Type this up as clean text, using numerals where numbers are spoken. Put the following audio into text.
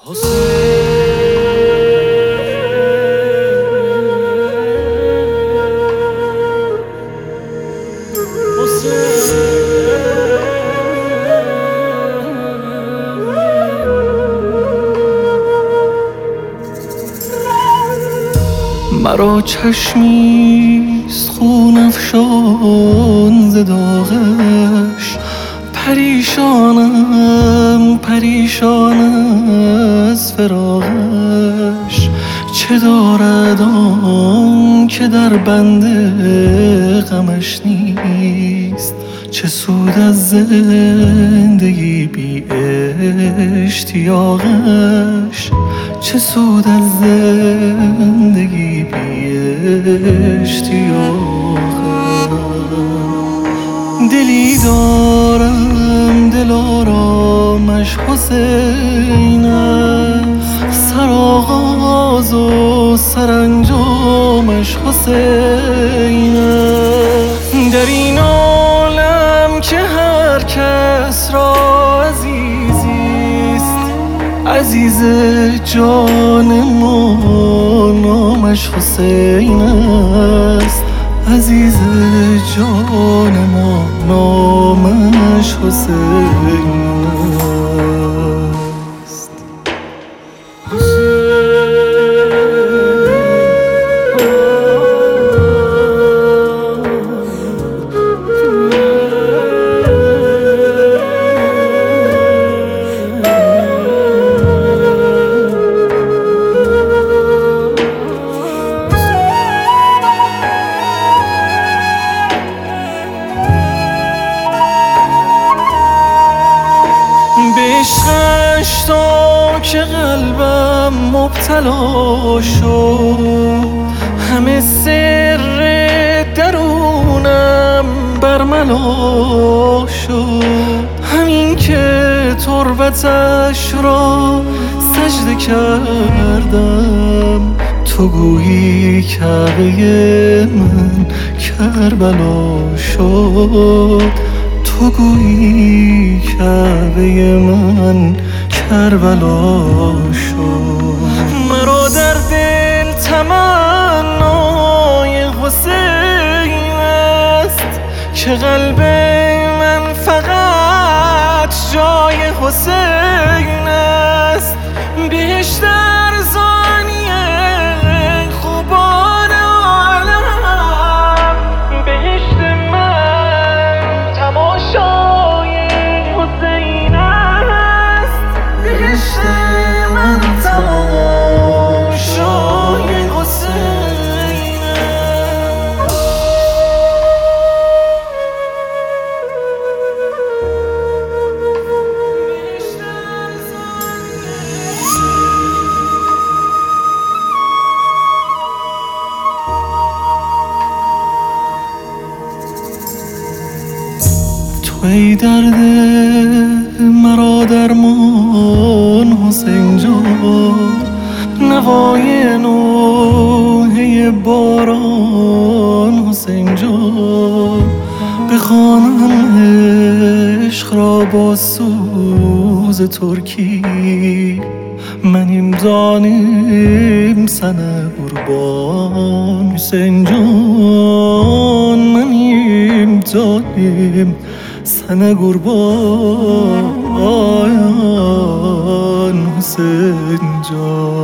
مرا چشمیست خون افشان ز داغش، پریشانم پریشان از فراقش. چه دارد آن که در بند غمش نیست؟ چه سود از زندگی بی اشتیاقش؟ چه سود از زندگی بی اشتیاقش؟ دلی دارم دلارامش حسین است، سرآغاز و سرانجامش حسین است. در این عالم که هر کس را عزیزیست، عزیز جان ما نامش حسین است. عزیز جان ما نامش حسین است. عشقش تا که قلبم مبتلا شد، همه سر درونم برملا شد. همین که تربتش را سجده کردم، تو گویی کعبه من کربلا شد. تو گویی کعبه من کربلا شد. مرا در دل تمنای حسین است، که قلب من فقط جای حسین است. بهشت ارزانی خوبان عالم، بهشت من تماشای حسین است. بهشت من تماشای حسین است. تو ای درد مرا درمان حسین جان، نوای نوحه باران حسین جان. بخوانم عشق را با سوز ترکی، منیم زانیم سنه قربان حسین جان. منیم زانیم سنه قربان حسین جان.